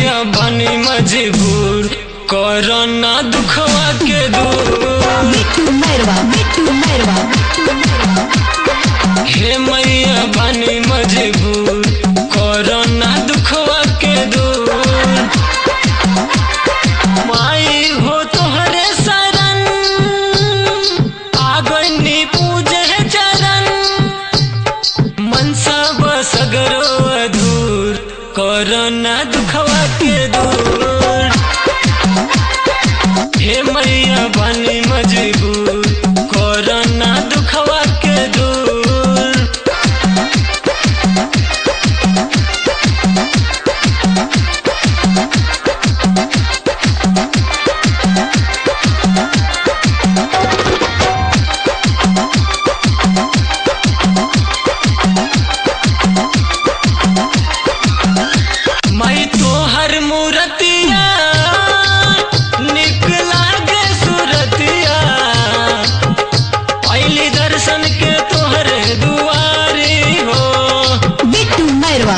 मैया बनी मजबूर कोरोना दुखवा के दूर। मिट्टू मैरवा हे मैया बनी मजबूर कोरोना दुखवा के दूर। माई हो तोहरे शरण आगनी पूजे चरण मनसा बसगरो अधूर कोरोना दुखवा के दूर। हे मैया बनी मजबूर कोरोना दुखवा के दूर। माई तोहर मूर्तिया निकला के सूरतिया पहली दर्शन के तोहरे दुआरी हो। मिट्टू मैरवा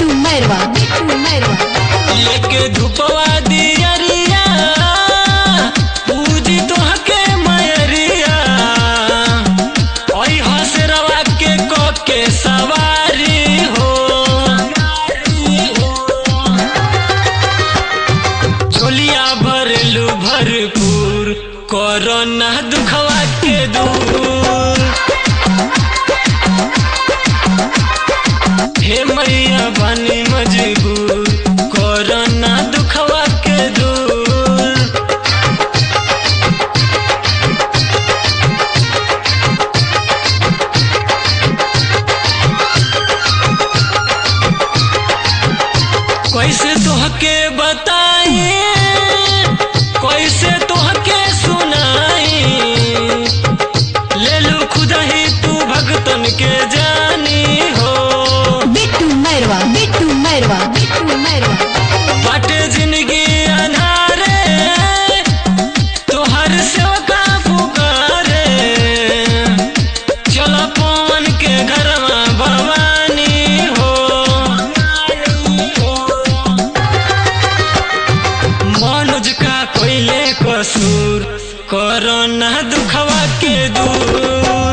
लेके धूपवा दियरिया पूजी तोहके मयरिया ओई हसरवा के कोके सवारी हो। झोलिया भरलू भरपूर कोरोना दुखवा के दूर। हे मैया बनी मजबूर कोरोना दुखवा के दूर। कैसे तोहके बताई कैसे तोहके सुनाई ले लू खुद ही तू भगतन के जानी हो। मिट्टू मैरवा बाटे जिंदगी अनारे तोहर सेवका पुकारे चलो पवन के घरवा भवानी हो। मनोज का कोयले कसूर कोरोना दुखवा के दूर।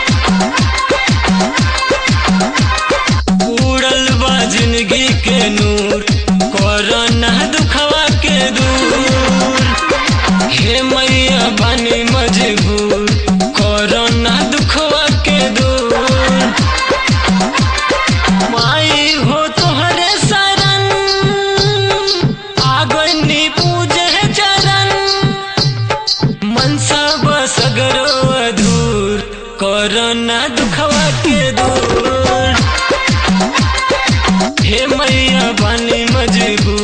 उड़ल बा जिंदगी के नूर कोरोना दुखवा के दूर। हे मैया बनी मजबूर कोरोना दुखवा के दूर। माई हो तोहरे शरण आगनी पूजे चरण मनसा बसगरो अधूर कोरोना दुखवा के दूर। हे मैया बनी मजबूर